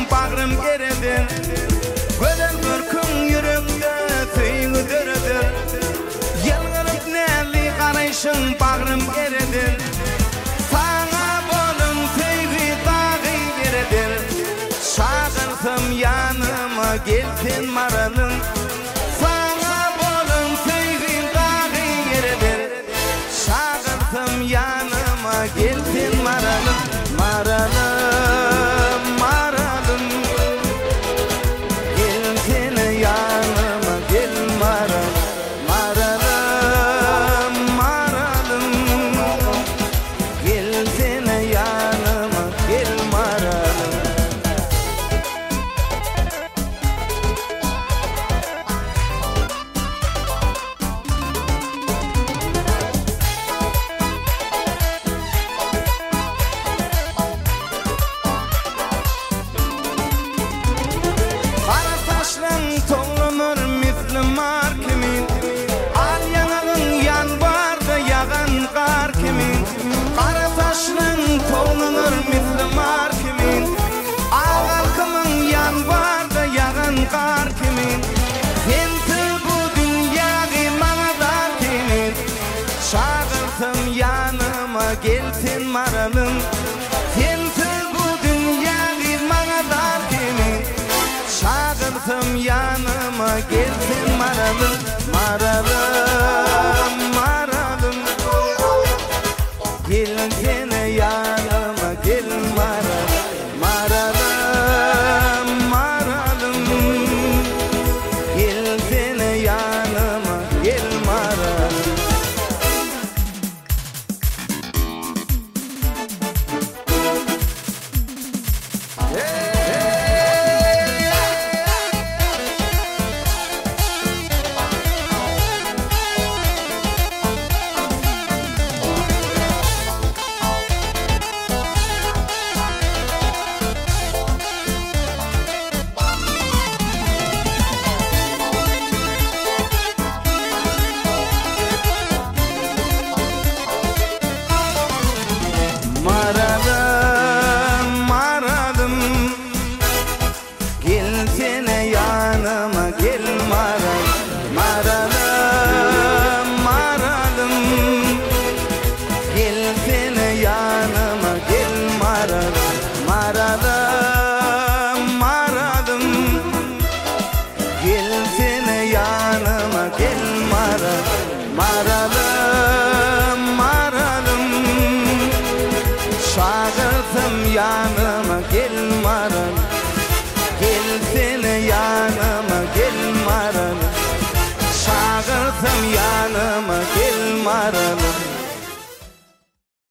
bağrım eredir. Gören görkün yürekte tüyü dörüdür. Yalvarıp näli qarayşın bağrım eredir. Sana bolum tüyü dağı eredir. Çağırsam yanıma gelsin maralım. Sana bolum tüyü dağı eredir. Çağırsam yanıma gelsin maralım. Maralım, maralım. Gelsene yanıma gel maralım. Maralım, maralım. Gelsene yanıma gel maralım. Tolunur misli mar kimin. Al yanağın yan barda yağan kar kimin. Kara taşın tolunur misli mar kimin. Al halkımın yan barda yağan kar kimin. Sensiz bu dünyayı bana dar kimin. Çağırsam yanıma gelsin maralım. Sensiz bu dünyayı bana dar kimin. Çağırsam yanıma gelsin maralım. Maralım, maralım. Gelsene yanıma gel maralım. Maralım, maralım. Gelsene yanıma gel maralım. Maralım, maralım. Gelsene yanıma gel maralım. Maralım, maralım. Gelsene yanıma gel maralım. Maralım, maralım. Gelsene yanıma gel maralım. Maralım.